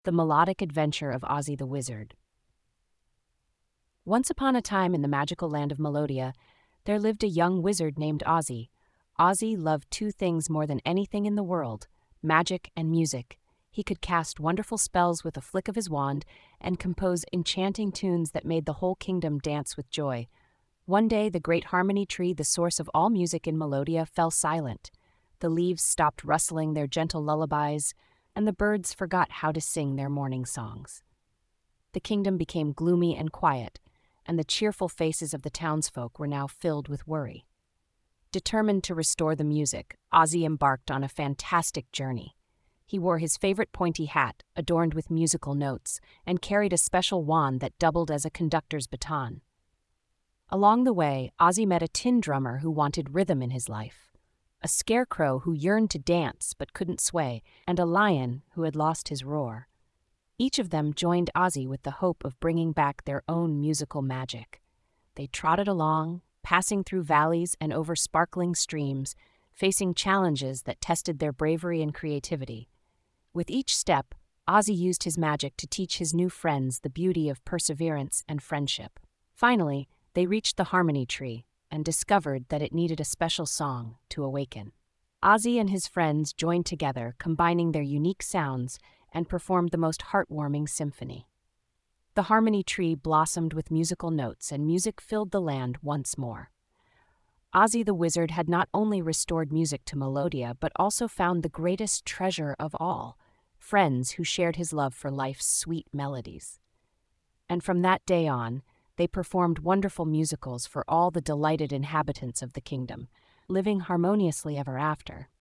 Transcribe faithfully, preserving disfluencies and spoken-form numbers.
The Melodic Adventure of Ozzy the Wizard. Once upon a time in the magical land of Melodia, there lived a young wizard named Ozzy. Ozzy loved two things more than anything in the world: magic and music. He could cast wonderful spells with a flick of his wand and compose enchanting tunes that made the whole kingdom dance with joy. One day, the great harmony tree, the source of all music in Melodia, fell silent. The leaves stopped rustling their gentle lullabies, and the birds forgot how to sing their morning songs. The kingdom became gloomy and quiet, and the cheerful faces of the townsfolk were now filled with worry. Determined to restore the music, Ozzy embarked on a fantastic journey. He wore his favorite pointy hat, adorned with musical notes, and carried a special wand that doubled as a conductor's baton. Along the way, Ozzy met a tin drummer who wanted rhythm in his life, a scarecrow who yearned to dance but couldn't sway, and a lion who had lost his roar. Each of them joined Ozzy with the hope of bringing back their own musical magic. They trotted along, passing through valleys and over sparkling streams, facing challenges that tested their bravery and creativity. With each step, Ozzy used his magic to teach his new friends the beauty of perseverance and friendship. Finally, they reached the Harmony Tree and discovered that it needed a special song to awaken. Ozzy and his friends joined together, combining their unique sounds, and performed the most heartwarming symphony. The Harmony Tree blossomed with musical notes, and music filled the land once more. Ozzy the Wizard had not only restored music to Melodia, but also found the greatest treasure of all: friends who shared his love for life's sweet melodies. And from that day on, they performed wonderful musicals for all the delighted inhabitants of the kingdom, living harmoniously ever after.